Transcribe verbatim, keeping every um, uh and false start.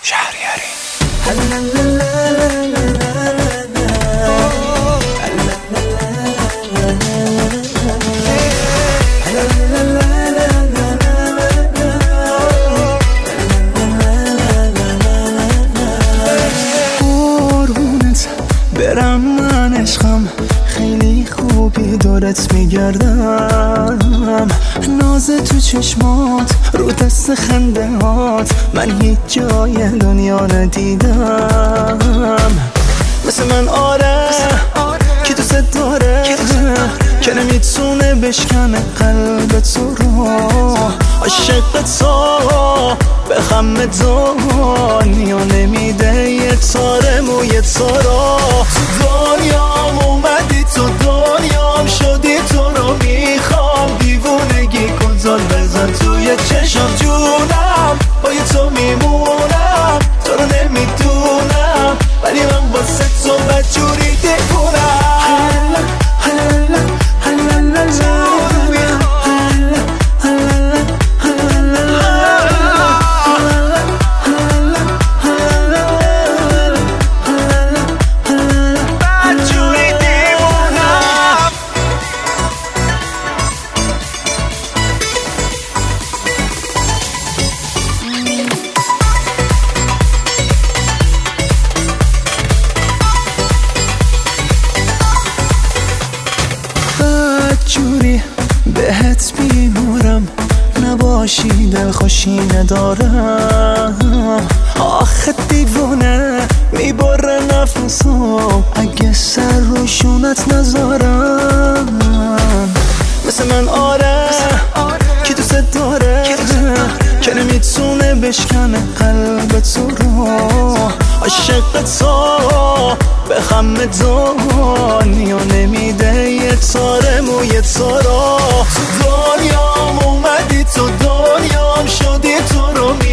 شهریاری. قربونت برم من عشقم، خیلی خوبی دورت میگردم، ناز تو چشمات رو دست خنده هات، من هیچ جای دنیا ندیدم مثل من. آره که دوست داره که نمیتونه بشکنه قلب تو رو، عاشق تو به غم دنیا نمیده یه تاره موی تو رو. تو دنیام اومدی تو دنیام شدی، تو رو میخوام، دیوونگی کن زل بزن توی چشم جونم، با یه تو میمونم، تو رو نمیدونم ولی من واسه تو بدجوری دیوونم. جوری بهت بیمورم، نباشی دلخوشی ندارم، آخه دیوونه میبره نفسم اگه سر روشونت نذارم مثل من. آره که دوست داره که نمیتونه بشکنه قلب تو رو، عاشق تو به غم دنیا نمیده یه تاره موی تو رو. تو دنیام اومدی تو دنیام شدی، تو رو می